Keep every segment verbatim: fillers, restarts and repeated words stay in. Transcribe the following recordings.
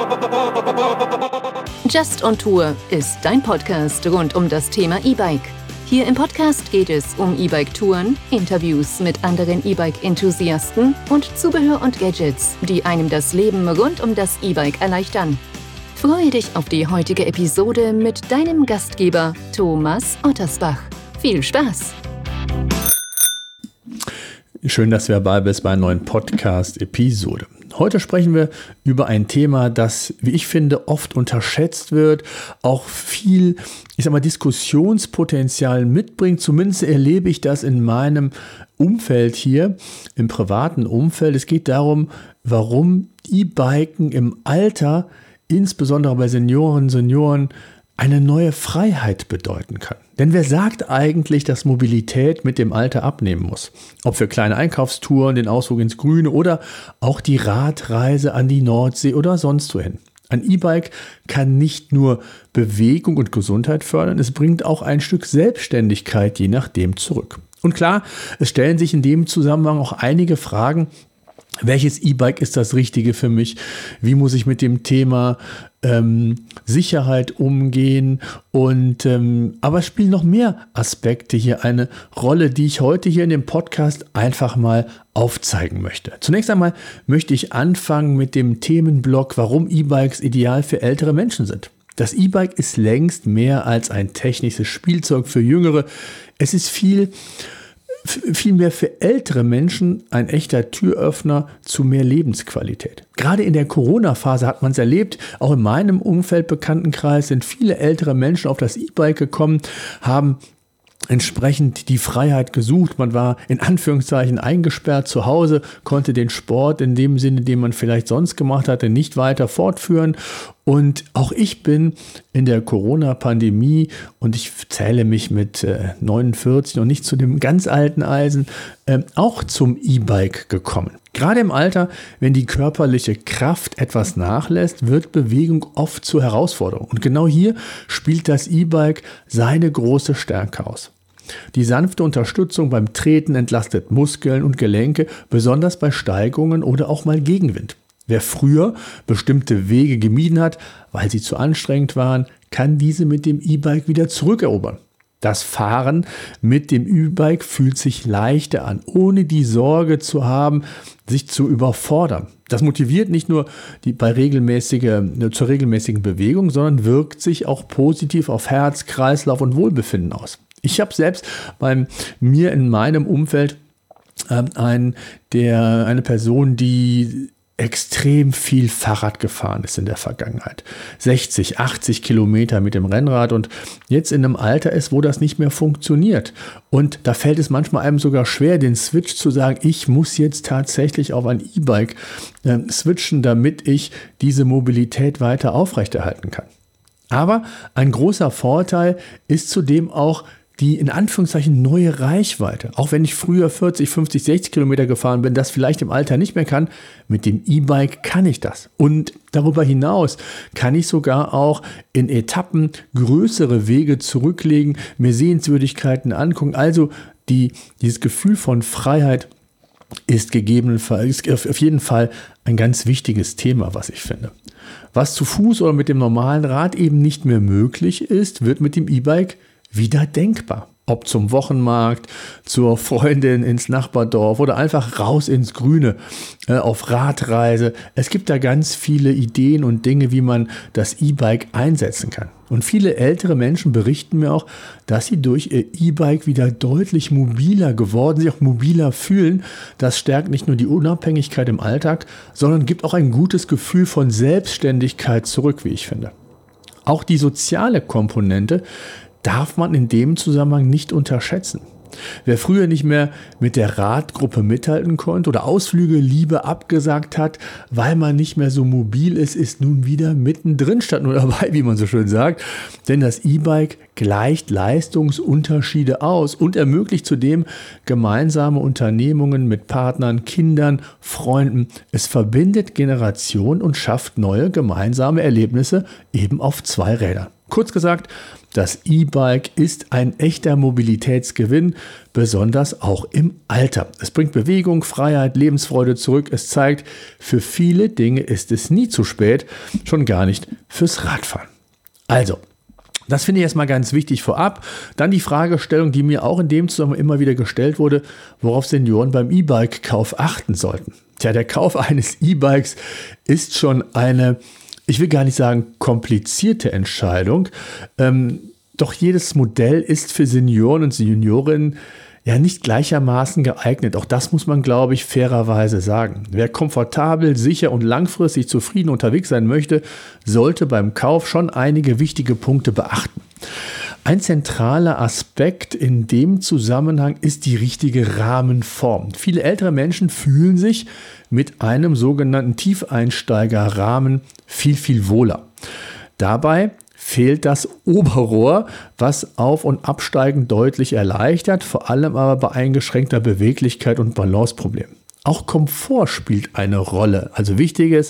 Just on Tour ist dein Podcast rund um das Thema E-Bike. Hier im Podcast geht es um E-Bike-Touren, Interviews mit anderen E-Bike-Enthusiasten und Zubehör und Gadgets, die einem das Leben rund um das E-Bike erleichtern. Freue dich auf die heutige Episode mit deinem Gastgeber Thomas Ottersbach. Viel Spaß! Schön, dass du dabei bist bei einer neuen Podcast-Episode. Heute sprechen wir über ein Thema, das, wie ich finde, oft unterschätzt wird, auch viel, ich sag mal, Diskussionspotenzial mitbringt. Zumindest erlebe ich das in meinem Umfeld hier, im privaten Umfeld. Es geht darum, warum E-Biken im Alter, insbesondere bei Senioren, Senioren, eine neue Freiheit bedeuten kann. Denn wer sagt eigentlich, dass Mobilität mit dem Alter abnehmen muss? Ob für kleine Einkaufstouren, den Ausflug ins Grüne oder auch die Radreise an die Nordsee oder sonst wohin. Ein E-Bike kann nicht nur Bewegung und Gesundheit fördern, es bringt auch ein Stück Selbstständigkeit je nachdem zurück. Und klar, es stellen sich in dem Zusammenhang auch einige Fragen. Welches E-Bike ist das Richtige für mich? Wie muss ich mit dem Thema ähm, Sicherheit umgehen? Und ähm, aber es spielen noch mehr Aspekte hier eine Rolle, die ich heute hier in dem Podcast einfach mal aufzeigen möchte. Zunächst einmal möchte ich anfangen mit dem Themenblock, warum E-Bikes ideal für ältere Menschen sind. Das E-Bike ist längst mehr als ein technisches Spielzeug für Jüngere. Es ist viel Vielmehr für ältere Menschen ein echter Türöffner zu mehr Lebensqualität. Gerade in der Corona-Phase hat man es erlebt, auch in meinem Umfeld, Bekanntenkreis sind viele ältere Menschen auf das E-Bike gekommen, haben entsprechend die Freiheit gesucht. Man war in Anführungszeichen eingesperrt zu Hause, konnte den Sport in dem Sinne, den man vielleicht sonst gemacht hatte, nicht weiter fortführen. Und auch ich bin in der Corona-Pandemie, und ich zähle mich mit äh, neunundvierzig noch nicht zu dem ganz alten Eisen, äh, auch zum E-Bike gekommen. Gerade im Alter, wenn die körperliche Kraft etwas nachlässt, wird Bewegung oft zur Herausforderung. Und genau hier spielt das E-Bike seine große Stärke aus. Die sanfte Unterstützung beim Treten entlastet Muskeln und Gelenke, besonders bei Steigungen oder auch mal Gegenwind. Wer früher bestimmte Wege gemieden hat, weil sie zu anstrengend waren, kann diese mit dem E-Bike wieder zurückerobern. Das Fahren mit dem E-Bike fühlt sich leichter an, ohne die Sorge zu haben, sich zu überfordern. Das motiviert nicht nur die, bei regelmäßiger, zur regelmäßigen Bewegung, sondern wirkt sich auch positiv auf Herz, Kreislauf und Wohlbefinden aus. Ich habe selbst bei mir in meinem Umfeld äh, ein, der, eine Person, die extrem viel Fahrrad gefahren ist in der Vergangenheit. sechzig, achtzig Kilometer mit dem Rennrad und jetzt in einem Alter ist, wo das nicht mehr funktioniert. Und da fällt es manchmal einem sogar schwer, den Switch zu sagen, ich muss jetzt tatsächlich auf ein E-Bike äh, switchen, damit ich diese Mobilität weiter aufrechterhalten kann. Aber ein großer Vorteil ist zudem auch die in Anführungszeichen neue Reichweite. Auch wenn ich früher vierzig, fünfzig, sechzig Kilometer gefahren bin, das vielleicht im Alter nicht mehr kann, mit dem E-Bike kann ich das. Und darüber hinaus kann ich sogar auch in Etappen größere Wege zurücklegen, mir Sehenswürdigkeiten angucken. Also die, dieses Gefühl von Freiheit ist gegebenenfalls, ist auf jeden Fall ein ganz wichtiges Thema, was ich finde. Was zu Fuß oder mit dem normalen Rad eben nicht mehr möglich ist, wird mit dem E-Bike wieder denkbar. Ob zum Wochenmarkt, zur Freundin ins Nachbardorf oder einfach raus ins Grüne, äh, auf Radreise. Es gibt da ganz viele Ideen und Dinge, wie man das E-Bike einsetzen kann. Und viele ältere Menschen berichten mir auch, dass sie durch ihr E-Bike wieder deutlich mobiler geworden, sich auch mobiler fühlen. Das stärkt nicht nur die Unabhängigkeit im Alltag, sondern gibt auch ein gutes Gefühl von Selbstständigkeit zurück, wie ich finde. Auch die soziale Komponente darf man in dem Zusammenhang nicht unterschätzen. Wer früher nicht mehr mit der Radgruppe mithalten konnte oder Ausflüge lieber abgesagt hat, weil man nicht mehr so mobil ist, ist nun wieder mittendrin statt nur dabei, wie man so schön sagt. Denn das E-Bike gleicht Leistungsunterschiede aus und ermöglicht zudem gemeinsame Unternehmungen mit Partnern, Kindern, Freunden. Es verbindet Generationen und schafft neue gemeinsame Erlebnisse eben auf zwei Rädern. Kurz gesagt, das E-Bike ist ein echter Mobilitätsgewinn, besonders auch im Alter. Es bringt Bewegung, Freiheit, Lebensfreude zurück. Es zeigt, für viele Dinge ist es nie zu spät, schon gar nicht fürs Radfahren. Also, das finde ich erstmal ganz wichtig vorab. Dann die Fragestellung, die mir auch in dem Zusammenhang immer wieder gestellt wurde, worauf Senioren beim E-Bike-Kauf achten sollten. Tja, der Kauf eines E-Bikes ist schon eine, ich will gar nicht sagen komplizierte Entscheidung. Ähm, doch jedes Modell ist für Senioren und Seniorinnen ja nicht gleichermaßen geeignet. Auch das muss man, glaube ich, fairerweise sagen. Wer komfortabel, sicher und langfristig zufrieden unterwegs sein möchte, sollte beim Kauf schon einige wichtige Punkte beachten. Ein zentraler Aspekt in dem Zusammenhang ist die richtige Rahmenform. Viele ältere Menschen fühlen sich mit einem sogenannten Tiefeinsteigerrahmen viel, viel wohler. Dabei fehlt das Oberrohr, was Auf- und Absteigen deutlich erleichtert, vor allem aber bei eingeschränkter Beweglichkeit und Balanceproblemen. Auch Komfort spielt eine Rolle, also wichtiges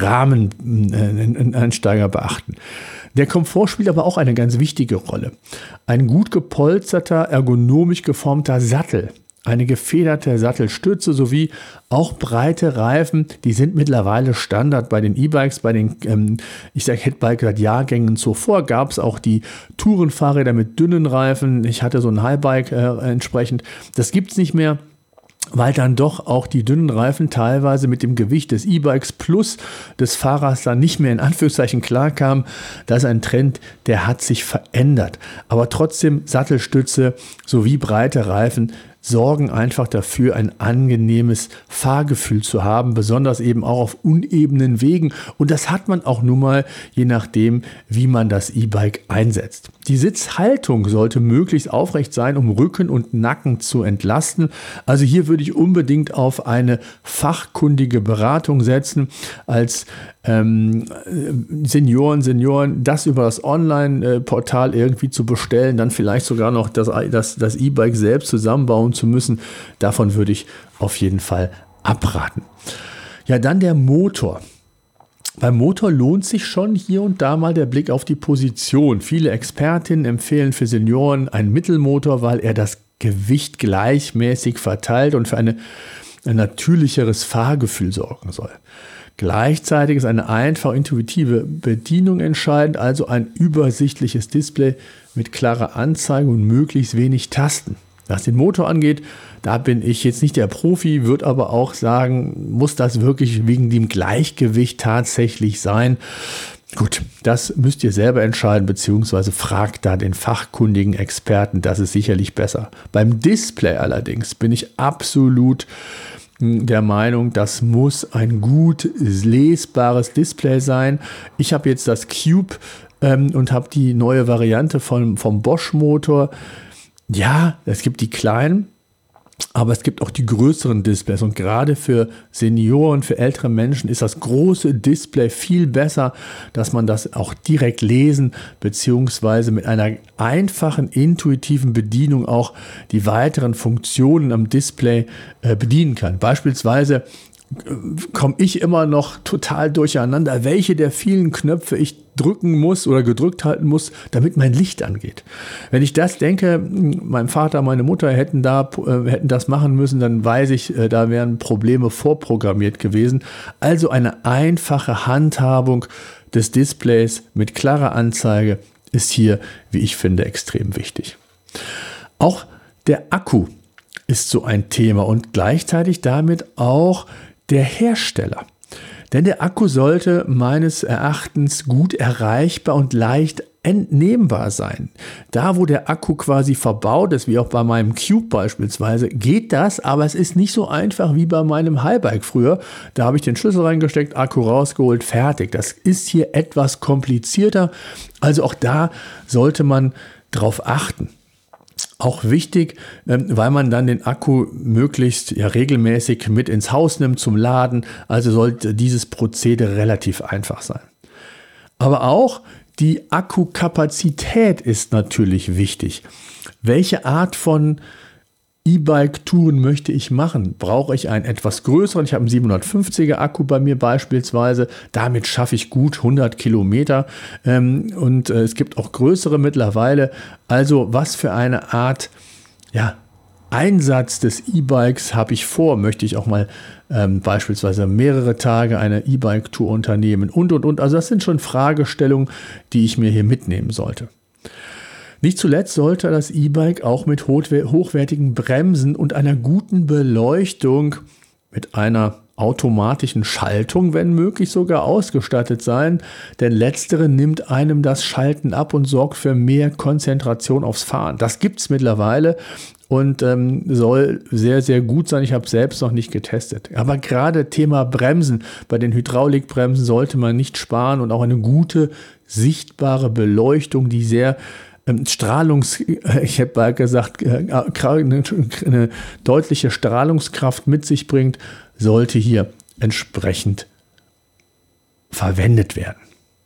Rahmeneinsteiger beachten. Der Komfort spielt aber auch eine ganz wichtige Rolle. Ein gut gepolsterter, ergonomisch geformter Sattel, eine gefederte Sattelstütze sowie auch breite Reifen, die sind mittlerweile Standard bei den E-Bikes, bei den, ähm, ich sage Hitbike seit Jahrgängen zuvor, gab es auch die Tourenfahrräder mit dünnen Reifen. Ich hatte so ein Highbike äh, entsprechend. Das gibt es nicht mehr, weil dann doch auch die dünnen Reifen teilweise mit dem Gewicht des E-Bikes plus des Fahrers dann nicht mehr in Anführungszeichen klarkamen. Das ist ein Trend, der hat sich verändert. Aber trotzdem Sattelstütze sowie breite Reifen sorgen einfach dafür, ein angenehmes Fahrgefühl zu haben, besonders eben auch auf unebenen Wegen. Und das hat man auch nun mal, je nachdem, wie man das E-Bike einsetzt. Die Sitzhaltung sollte möglichst aufrecht sein, um Rücken und Nacken zu entlasten. Also hier würde ich unbedingt auf eine fachkundige Beratung setzen. Als ähm, Senioren, Senioren, das über das Online-Portal irgendwie zu bestellen, dann vielleicht sogar noch das, das, das E-Bike selbst zusammenbauen zu müssen, davon würde ich auf jeden Fall abraten. Ja, dann der Motor. Beim Motor lohnt sich schon hier und da mal der Blick auf die Position. Viele Expertinnen empfehlen für Senioren einen Mittelmotor, weil er das Gewicht gleichmäßig verteilt und für eine, ein natürlicheres Fahrgefühl sorgen soll. Gleichzeitig ist eine einfach intuitive Bedienung entscheidend, also ein übersichtliches Display mit klarer Anzeige und möglichst wenig Tasten. Was den Motor angeht, da bin ich jetzt nicht der Profi, würde aber auch sagen, muss das wirklich wegen dem Gleichgewicht tatsächlich sein? Gut, das müsst ihr selber entscheiden, beziehungsweise fragt da den fachkundigen Experten, das ist sicherlich besser. Beim Display allerdings bin ich absolut der Meinung, das muss ein gut lesbares Display sein. Ich habe jetzt das Cube ähm, und habe die neue Variante vom, vom Bosch-Motor. Ja, es gibt die kleinen, aber es gibt auch die größeren Displays und gerade für Senioren, für ältere Menschen ist das große Display viel besser, dass man das auch direkt lesen bzw. mit einer einfachen, intuitiven Bedienung auch die weiteren Funktionen am Display äh, bedienen kann. Beispielsweise komme ich immer noch total durcheinander, welche der vielen Knöpfe ich drücken muss oder gedrückt halten muss, damit mein Licht angeht. Wenn ich das denke, mein Vater, meine Mutter hätten da äh, hätten das machen müssen, dann weiß ich, äh, da wären Probleme vorprogrammiert gewesen. Also eine einfache Handhabung des Displays mit klarer Anzeige ist hier, wie ich finde, extrem wichtig. Auch der Akku ist so ein Thema und gleichzeitig damit auch der Hersteller. Denn der Akku sollte meines Erachtens gut erreichbar und leicht entnehmbar sein. Da, wo der Akku quasi verbaut ist, wie auch bei meinem Cube beispielsweise, geht das, aber es ist nicht so einfach wie bei meinem Highbike früher. Da habe ich den Schlüssel reingesteckt, Akku rausgeholt, fertig. Das ist hier etwas komplizierter. Also auch da sollte man drauf achten. Auch wichtig, weil man dann den Akku möglichst ja, regelmäßig mit ins Haus nimmt zum Laden. Also sollte dieses Prozedere relativ einfach sein. Aber auch die Akkukapazität ist natürlich wichtig. Welche Art von E-Bike-Touren möchte ich machen? Brauche ich einen etwas größeren? Ich habe einen siebenhundertfünfziger Akku bei mir beispielsweise. Damit schaffe ich gut hundert Kilometer. Ähm, und äh, es gibt auch größere mittlerweile. Also was für eine Art, ja, Einsatz des E-Bikes habe ich vor? Möchte ich auch mal ähm, beispielsweise mehrere Tage eine E-Bike-Tour unternehmen? Und, und, und. Also das sind schon Fragestellungen, die ich mir hier mitnehmen sollte. Nicht zuletzt sollte das E-Bike auch mit hochwertigen Bremsen und einer guten Beleuchtung mit einer automatischen Schaltung, wenn möglich, sogar ausgestattet sein, denn letztere nimmt einem das Schalten ab und sorgt für mehr Konzentration aufs Fahren. Das gibt es mittlerweile und ähm, soll sehr, sehr gut sein. Ich habe es selbst noch nicht getestet. Aber gerade Thema Bremsen, bei den Hydraulikbremsen sollte man nicht sparen und auch eine gute, sichtbare Beleuchtung, die sehr Strahlungs, ich hätte mal gesagt, eine deutliche Strahlungskraft mit sich bringt, sollte hier entsprechend verwendet werden.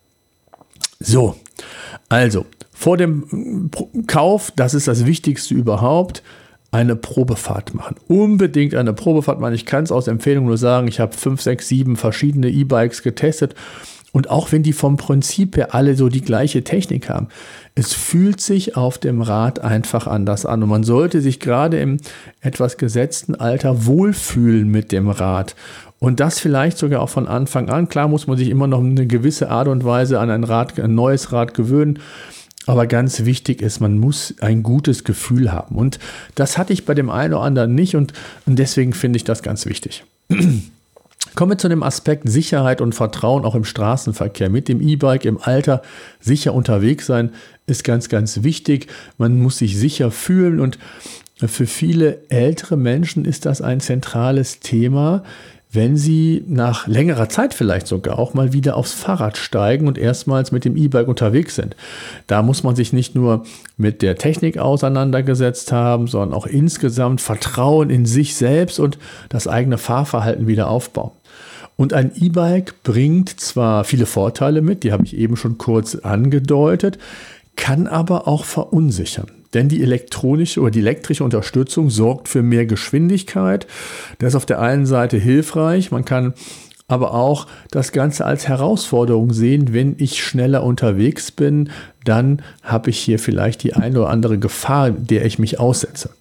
So, also vor dem Kauf, das ist das Wichtigste überhaupt, eine Probefahrt machen. Unbedingt eine Probefahrt machen. Ich kann es aus Empfehlung nur sagen, ich habe fünf, sechs, sieben verschiedene E-Bikes getestet. Und auch wenn die vom Prinzip her alle so die gleiche Technik haben, es fühlt sich auf dem Rad einfach anders an. Und man sollte sich gerade im etwas gesetzten Alter wohlfühlen mit dem Rad. Und das vielleicht sogar auch von Anfang an. Klar muss man sich immer noch eine gewisse Art und Weise an ein Rad, ein neues Rad gewöhnen. Aber ganz wichtig ist, man muss ein gutes Gefühl haben. Und das hatte ich bei dem einen oder anderen nicht. Und deswegen finde ich das ganz wichtig. Kommen wir zu dem Aspekt Sicherheit und Vertrauen auch im Straßenverkehr. Mit dem E-Bike im Alter sicher unterwegs sein ist ganz, ganz wichtig. Man muss sich sicher fühlen und für viele ältere Menschen ist das ein zentrales Thema, wenn sie nach längerer Zeit vielleicht sogar auch mal wieder aufs Fahrrad steigen und erstmals mit dem E-Bike unterwegs sind. Da muss man sich nicht nur mit der Technik auseinandergesetzt haben, sondern auch insgesamt Vertrauen in sich selbst und das eigene Fahrverhalten wieder aufbauen. Und ein E-Bike bringt zwar viele Vorteile mit, die habe ich eben schon kurz angedeutet, kann aber auch verunsichern. Denn die elektronische oder die elektrische Unterstützung sorgt für mehr Geschwindigkeit. Das ist auf der einen Seite hilfreich. Man kann aber auch das Ganze als Herausforderung sehen. Wenn ich schneller unterwegs bin, dann habe ich hier vielleicht die eine oder andere Gefahr, der ich mich aussetze.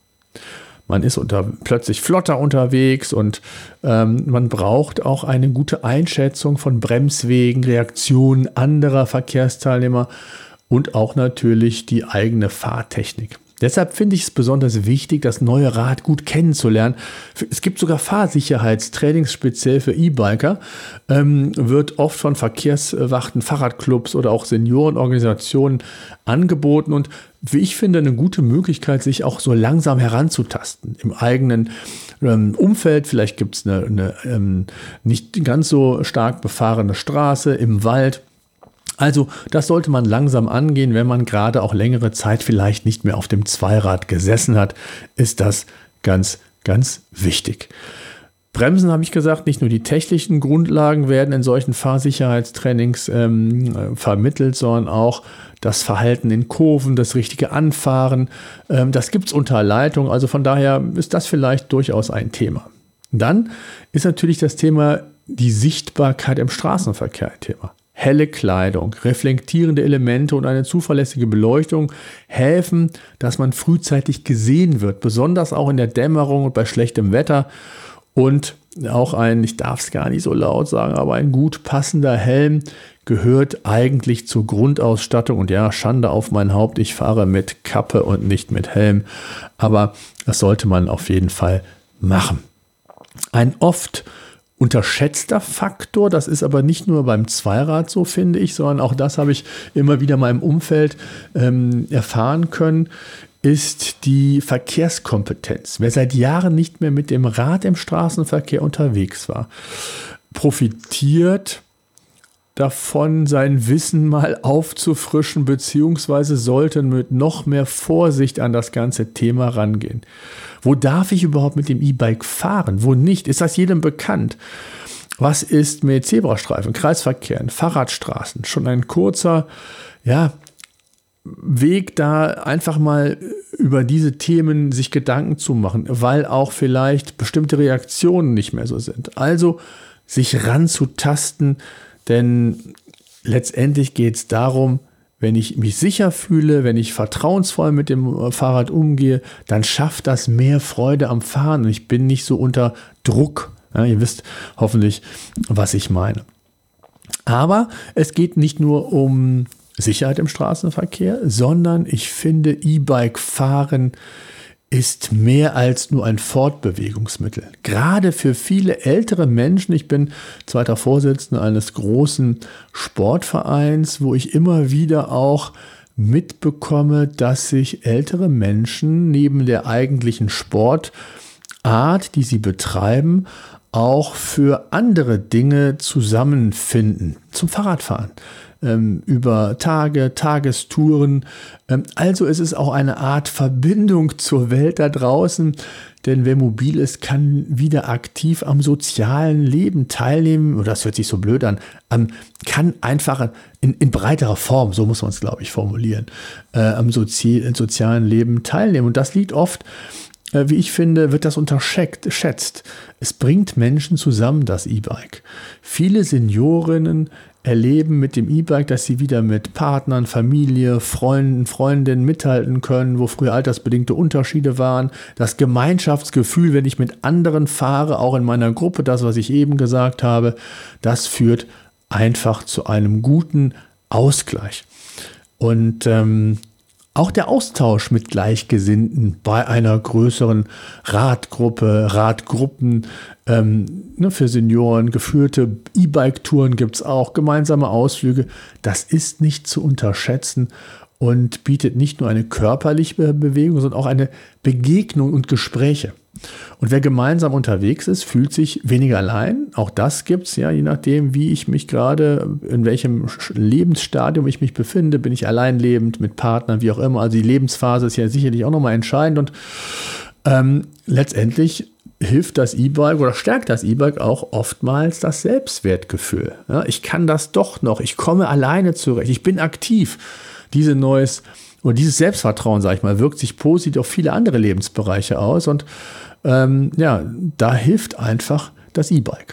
Man ist unter, plötzlich flotter unterwegs und ähm, man braucht auch eine gute Einschätzung von Bremswegen, Reaktionen anderer Verkehrsteilnehmer und auch natürlich die eigene Fahrtechnik. Deshalb finde ich es besonders wichtig, das neue Rad gut kennenzulernen. Es gibt sogar Fahrsicherheitstrainings speziell für E-Biker, ähm, wird oft von Verkehrswachten, Fahrradclubs oder auch Seniorenorganisationen angeboten und wie ich finde, eine gute Möglichkeit, sich auch so langsam heranzutasten im eigenen ähm, Umfeld. Vielleicht gibt es eine, eine ähm, nicht ganz so stark befahrene Straße im Wald. Also das sollte man langsam angehen, wenn man gerade auch längere Zeit vielleicht nicht mehr auf dem Zweirad gesessen hat, ist das ganz, ganz wichtig. Bremsen, habe ich gesagt, nicht nur die technischen Grundlagen werden in solchen Fahrsicherheitstrainings ähm, vermittelt, sondern auch das Verhalten in Kurven, das richtige Anfahren. Ähm, das gibt es unter Leitung, also von daher ist das vielleicht durchaus ein Thema. Dann ist natürlich das Thema die Sichtbarkeit im Straßenverkehr ein Thema. Helle Kleidung, reflektierende Elemente und eine zuverlässige Beleuchtung helfen, dass man frühzeitig gesehen wird, besonders auch in der Dämmerung und bei schlechtem Wetter. Und auch ein, ich darf es gar nicht so laut sagen, aber ein gut passender Helm gehört eigentlich zur Grundausstattung. Und ja, Schande auf mein Haupt, ich fahre mit Kappe und nicht mit Helm. Aber das sollte man auf jeden Fall machen. Ein oft unterschätzter Faktor, das ist aber nicht nur beim Zweirad so, finde ich, sondern auch das habe ich immer wieder mal im Umfeld ähm, erfahren können, ist die Verkehrskompetenz. Wer seit Jahren nicht mehr mit dem Rad im Straßenverkehr unterwegs war, profitiert davon, sein Wissen mal aufzufrischen, beziehungsweise sollte mit noch mehr Vorsicht an das ganze Thema rangehen. Wo darf ich überhaupt mit dem E-Bike fahren? Wo nicht? Ist das jedem bekannt? Was ist mit Zebrastreifen, Kreisverkehren, Fahrradstraßen? Schon ein kurzer, ja, Weg, da einfach mal über diese Themen sich Gedanken zu machen, weil auch vielleicht bestimmte Reaktionen nicht mehr so sind. Also sich ranzutasten, denn letztendlich geht es darum, wenn ich mich sicher fühle, wenn ich vertrauensvoll mit dem Fahrrad umgehe, dann schafft das mehr Freude am Fahren und ich bin nicht so unter Druck. Ja, ihr wisst hoffentlich, was ich meine. Aber es geht nicht nur um Sicherheit im Straßenverkehr, sondern ich finde, E-Bike-Fahren ist mehr als nur ein Fortbewegungsmittel. Gerade für viele ältere Menschen, ich bin zweiter Vorsitzender eines großen Sportvereins, wo ich immer wieder auch mitbekomme, dass sich ältere Menschen neben der eigentlichen Sportart, die sie betreiben, auch für andere Dinge zusammenfinden, zum Fahrradfahren. Über Tage, Tagestouren. Also es ist auch eine Art Verbindung zur Welt da draußen, denn wer mobil ist, kann wieder aktiv am sozialen Leben teilnehmen, oder das hört sich so blöd an, kann einfach in, in breiterer Form, so muss man es, glaube ich, formulieren, am Sozi- sozialen Leben teilnehmen. Und das liegt oft, wie ich finde, wird das unterschätzt. Es bringt Menschen zusammen, das E-Bike. Viele Seniorinnen erleben mit dem E-Bike, dass sie wieder mit Partnern, Familie, Freunden, Freundinnen mithalten können, wo früher altersbedingte Unterschiede waren. Das Gemeinschaftsgefühl, wenn ich mit anderen fahre, auch in meiner Gruppe, das, was ich eben gesagt habe, das führt einfach zu einem guten Ausgleich. Und ähm, auch der Austausch mit Gleichgesinnten bei einer größeren Radgruppe, Radgruppen, ähm, ne, für Senioren, geführte E-Bike-Touren gibt es auch, gemeinsame Ausflüge. Das ist nicht zu unterschätzen und bietet nicht nur eine körperliche Bewegung, sondern auch eine Begegnung und Gespräche. Und wer gemeinsam unterwegs ist, fühlt sich weniger allein. Auch das gibt es, ja, je nachdem, wie ich mich gerade, in welchem Lebensstadium ich mich befinde. Bin ich alleinlebend, mit Partnern, wie auch immer. Also die Lebensphase ist ja sicherlich auch nochmal entscheidend. Und ähm, letztendlich hilft das E-Bike oder stärkt das E-Bike auch oftmals das Selbstwertgefühl. Ja, ich kann das doch noch, ich komme alleine zurecht, ich bin aktiv. Diese neues oder dieses Selbstvertrauen, sage ich mal, wirkt sich positiv auf viele andere Lebensbereiche aus. Und ähm, ja, da hilft einfach das E-Bike.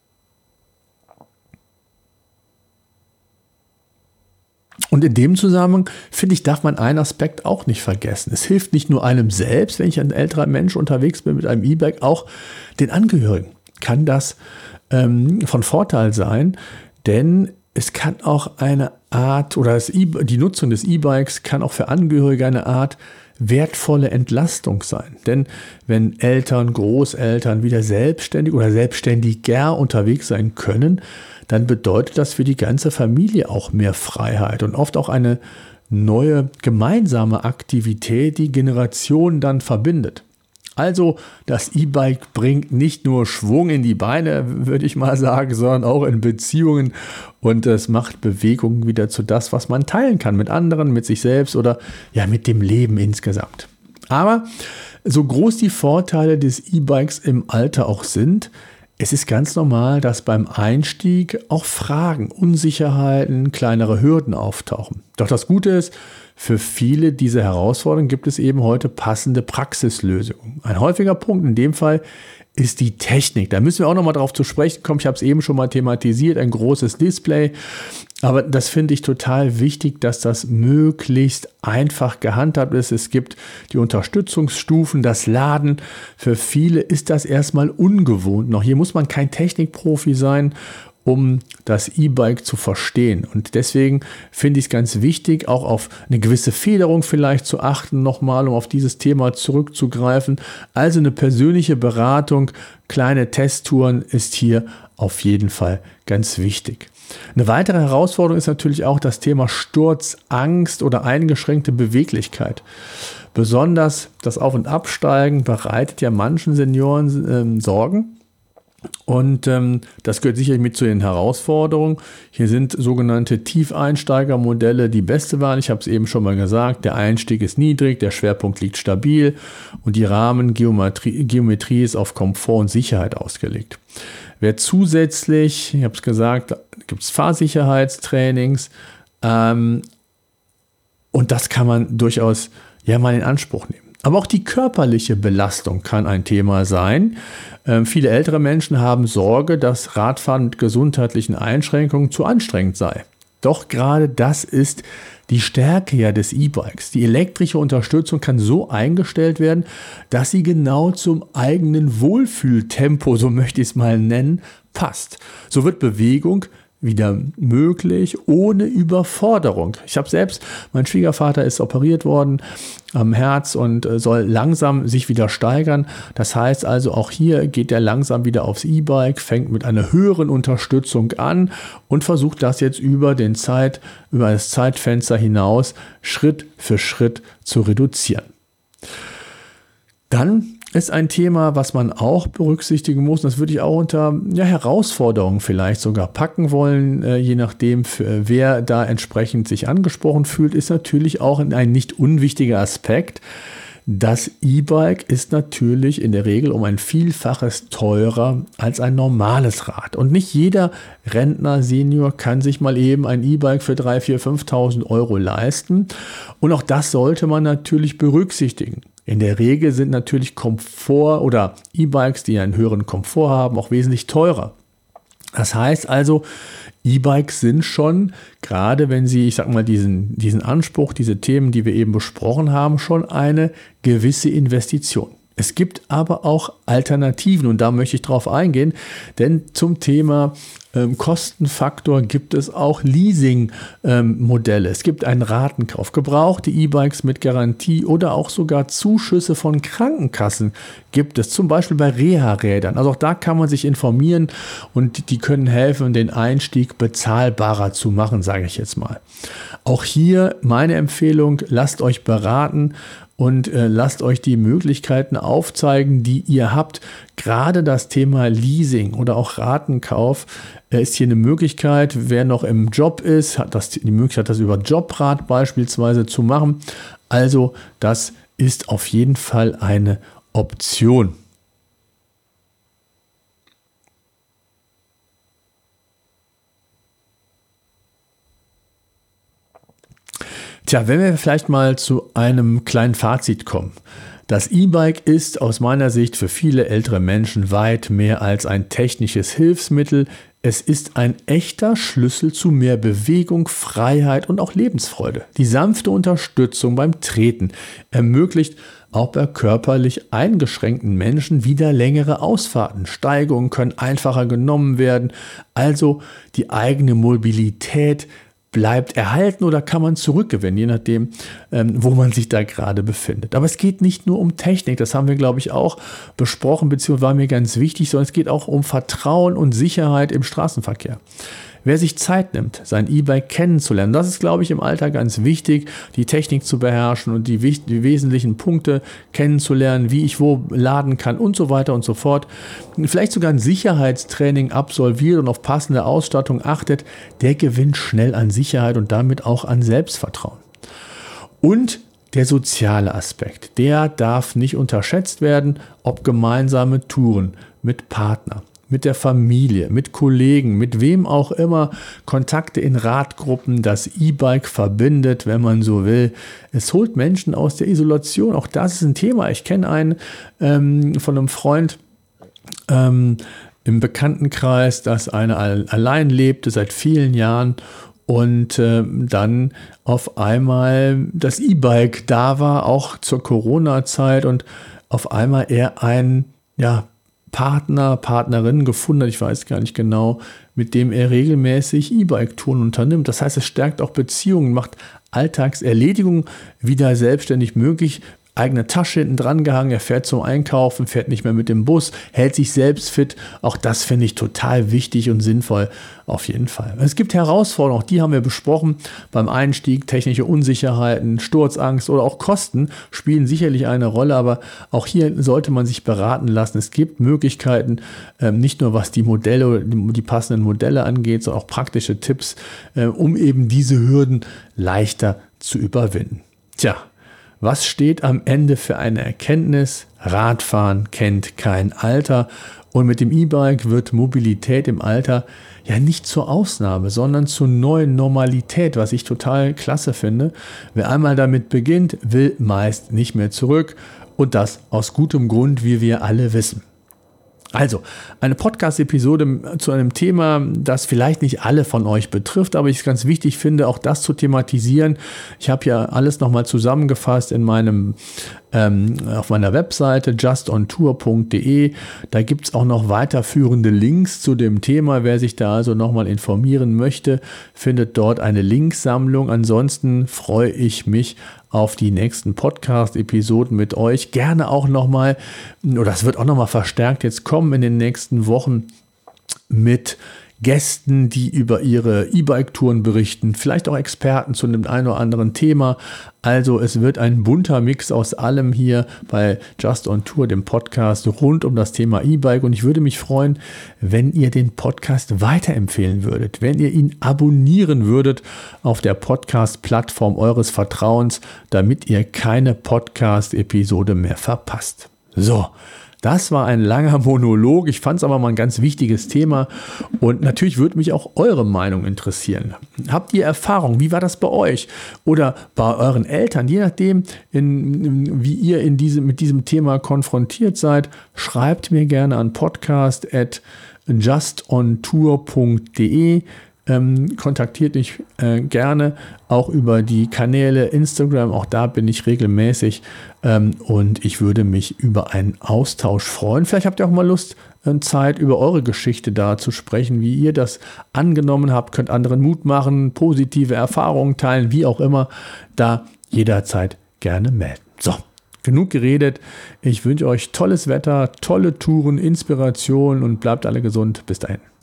Und in dem Zusammenhang, finde ich, darf man einen Aspekt auch nicht vergessen. Es hilft nicht nur einem selbst, wenn ich ein älterer Mensch unterwegs bin mit einem E-Bike, auch den Angehörigen kann das ähm, von Vorteil sein, denn es kann auch eine Art, oder das e- die Nutzung des E-Bikes kann auch für Angehörige eine Art wertvolle Entlastung sein. Denn wenn Eltern, Großeltern wieder selbstständig oder selbstständiger unterwegs sein können, dann bedeutet das für die ganze Familie auch mehr Freiheit und oft auch eine neue gemeinsame Aktivität, die Generationen dann verbindet. Also das E-Bike bringt nicht nur Schwung in die Beine, würde ich mal sagen, sondern auch in Beziehungen und es macht Bewegung wieder zu das, was man teilen kann mit anderen, mit sich selbst oder ja mit dem Leben insgesamt. Aber so groß die Vorteile des E-Bikes im Alter auch sind, es ist ganz normal, dass beim Einstieg auch Fragen, Unsicherheiten, kleinere Hürden auftauchen. Doch das Gute ist, für viele dieser Herausforderungen gibt es eben heute passende Praxislösungen. Ein häufiger Punkt in dem Fall ist die Technik. Da müssen wir auch noch mal drauf zu sprechen kommen. Ich habe es eben schon mal thematisiert, ein großes Display. Aber das finde ich total wichtig, dass das möglichst einfach gehandhabt ist. Es gibt die Unterstützungsstufen, das Laden. Für viele ist das erstmal ungewohnt. Noch hier muss man kein Technikprofi sein, um das E-Bike zu verstehen. Und deswegen finde ich es ganz wichtig, auch auf eine gewisse Federung vielleicht zu achten, nochmal, um auf dieses Thema zurückzugreifen. Also eine persönliche Beratung, kleine Testtouren ist hier auf jeden Fall ganz wichtig. Eine weitere Herausforderung ist natürlich auch das Thema Sturzangst oder eingeschränkte Beweglichkeit. Besonders das Auf- und Absteigen bereitet ja manchen Senioren äh, Sorgen. Und ähm, das gehört sicherlich mit zu den Herausforderungen. Hier sind sogenannte Tiefeinsteigermodelle die beste Wahl. Ich habe es eben schon mal gesagt, der Einstieg ist niedrig, der Schwerpunkt liegt stabil und die Rahmengeometrie Geometrie ist auf Komfort und Sicherheit ausgelegt. Wer zusätzlich, ich habe es gesagt, gibt es Fahrsicherheitstrainings, ähm, Und das kann man durchaus ja mal in Anspruch nehmen. Aber auch die körperliche Belastung kann ein Thema sein. Ähm, viele ältere Menschen haben Sorge, dass Radfahren mit gesundheitlichen Einschränkungen zu anstrengend sei. Doch gerade das ist die Stärke ja des E-Bikes. Die elektrische Unterstützung kann so eingestellt werden, dass sie genau zum eigenen Wohlfühltempo, so möchte ich es mal nennen, passt. So wird Bewegung wieder möglich, ohne Überforderung. Ich habe selbst, mein Schwiegervater ist operiert worden am Herz und soll langsam sich wieder steigern. Das heißt also, auch hier geht er langsam wieder aufs E-Bike, fängt mit einer höheren Unterstützung an und versucht das jetzt über den Zeit, über das Zeitfenster hinaus Schritt für Schritt zu reduzieren. Dann ist ein Thema, was man auch berücksichtigen muss. Das würde ich auch unter ja, Herausforderungen vielleicht sogar packen wollen, äh, je nachdem, für, wer da entsprechend sich angesprochen fühlt, ist natürlich auch ein nicht unwichtiger Aspekt. Das E-Bike ist natürlich in der Regel um ein Vielfaches teurer als ein normales Rad. Und nicht jeder Rentner, Senior kann sich mal eben ein E-Bike für dreitausend, viertausend, fünftausend Euro leisten. Und auch das sollte man natürlich berücksichtigen. In der Regel sind natürlich Komfort- oder E-Bikes, die einen höheren Komfort haben, auch wesentlich teurer. Das heißt also, E-Bikes sind schon, gerade wenn sie, ich sag mal, diesen, diesen Anspruch, diese Themen, die wir eben besprochen haben, schon eine gewisse Investition. Es gibt aber auch Alternativen und da möchte ich drauf eingehen, denn zum Thema ähm, Kostenfaktor gibt es auch Leasing-Modelle. Ähm, es gibt einen Ratenkauf, gebrauchte E-Bikes mit Garantie oder auch sogar Zuschüsse von Krankenkassen gibt es, zum Beispiel bei Reha-Rädern. Also auch da kann man sich informieren und die können helfen, den Einstieg bezahlbarer zu machen, sage ich jetzt mal. Auch hier meine Empfehlung, lasst euch beraten und äh, lasst euch die Möglichkeiten aufzeigen, die ihr habt. Gerade das Thema Leasing oder auch Ratenkauf äh, ist hier eine Möglichkeit. Wer noch im Job ist, hat das, die Möglichkeit, das über Jobrat beispielsweise zu machen. Also das ist auf jeden Fall eine Option. Tja, wenn wir vielleicht mal zu einem kleinen Fazit kommen. Das E-Bike ist aus meiner Sicht für viele ältere Menschen weit mehr als ein technisches Hilfsmittel. Es ist ein echter Schlüssel zu mehr Bewegung, Freiheit und auch Lebensfreude. Die sanfte Unterstützung beim Treten ermöglicht auch bei körperlich eingeschränkten Menschen wieder längere Ausfahrten. Steigungen können einfacher genommen werden, also die eigene Mobilität bleibt erhalten oder kann man zurückgewinnen, je nachdem, ähm, wo man sich da gerade befindet. Aber es geht nicht nur um Technik, das haben wir, glaube ich, auch besprochen, beziehungsweise war mir ganz wichtig, sondern es geht auch um Vertrauen und Sicherheit im Straßenverkehr. Wer sich Zeit nimmt, sein E-Bike kennenzulernen, das ist, glaube ich, im Alltag ganz wichtig, die Technik zu beherrschen und die, die wesentlichen Punkte kennenzulernen, wie ich wo laden kann und so weiter und so fort. Vielleicht sogar ein Sicherheitstraining absolviert und auf passende Ausstattung achtet, der gewinnt schnell an Sicherheit und damit auch an Selbstvertrauen. Und der soziale Aspekt, der darf nicht unterschätzt werden, ob gemeinsame Touren mit Partner, mit der Familie, mit Kollegen, mit wem auch immer, Kontakte in Radgruppen, das E-Bike verbindet, wenn man so will. Es holt Menschen aus der Isolation. Auch das ist ein Thema. Ich kenne einen ähm, von einem Freund ähm, im Bekanntenkreis, dass einer allein lebte seit vielen Jahren und äh, dann auf einmal das E-Bike da war, auch zur Corona-Zeit und auf einmal er ein, ja, Partner, Partnerin gefunden hat, ich weiß gar nicht genau, mit dem er regelmäßig E-Bike-Touren unternimmt. Das heißt, es stärkt auch Beziehungen, macht Alltagserledigungen wieder selbstständig möglich. Eigene Tasche hinten dran gehangen, er fährt zum Einkaufen, fährt nicht mehr mit dem Bus, hält sich selbst fit. Auch das finde ich total wichtig und sinnvoll, auf jeden Fall. Es gibt Herausforderungen, auch die haben wir besprochen. Beim Einstieg, technische Unsicherheiten, Sturzangst oder auch Kosten spielen sicherlich eine Rolle, aber auch hier sollte man sich beraten lassen. Es gibt Möglichkeiten, nicht nur was die Modelle, die passenden Modelle angeht, sondern auch praktische Tipps, um eben diese Hürden leichter zu überwinden. Tja, Was steht am Ende für eine Erkenntnis? Radfahren kennt kein Alter. Und mit dem E-Bike wird Mobilität im Alter ja nicht zur Ausnahme, sondern zur neuen Normalität, was ich total klasse finde. Wer einmal damit beginnt, will meist nicht mehr zurück. Und das aus gutem Grund, wie wir alle wissen. Also, eine Podcast-Episode zu einem Thema, das vielleicht nicht alle von euch betrifft, aber ich es ganz wichtig finde, auch das zu thematisieren. Ich habe ja alles nochmal zusammengefasst in meinem, ähm, auf meiner Webseite just on tour punkt de. Da gibt es auch noch weiterführende Links zu dem Thema. Wer sich da also nochmal informieren möchte, findet dort eine Linksammlung. Ansonsten freue ich mich auf die nächsten Podcast-Episoden mit euch. Gerne auch nochmal, oder das wird auch nochmal verstärkt jetzt kommen in den nächsten Wochen mit Gästen, die über ihre E-Bike-Touren berichten, vielleicht auch Experten zu einem ein oder anderen Thema. Also es wird ein bunter Mix aus allem hier bei Just on Tour, dem Podcast rund um das Thema E-Bike. Und ich würde mich freuen, wenn ihr den Podcast weiterempfehlen würdet, wenn ihr ihn abonnieren würdet auf der Podcast-Plattform eures Vertrauens, damit ihr keine Podcast-Episode mehr verpasst. So. Das war ein langer Monolog. Ich fand es aber mal ein ganz wichtiges Thema. Und natürlich würde mich auch eure Meinung interessieren. Habt ihr Erfahrung? Wie war das bei euch? Oder bei euren Eltern? Je nachdem, in, wie ihr in diesem, mit diesem Thema konfrontiert seid, schreibt mir gerne an podcast at just on tour punkt de. Ähm, kontaktiert mich äh, gerne auch über die Kanäle Instagram, auch da bin ich regelmäßig ähm, und ich würde mich über einen Austausch freuen. Vielleicht habt ihr auch mal Lust, äh, Zeit über eure Geschichte da zu sprechen, wie ihr das angenommen habt, könnt anderen Mut machen, positive Erfahrungen teilen, wie auch immer, da jederzeit gerne melden. So, genug geredet. Ich wünsche euch tolles Wetter, tolle Touren, Inspiration und bleibt alle gesund. Bis dahin.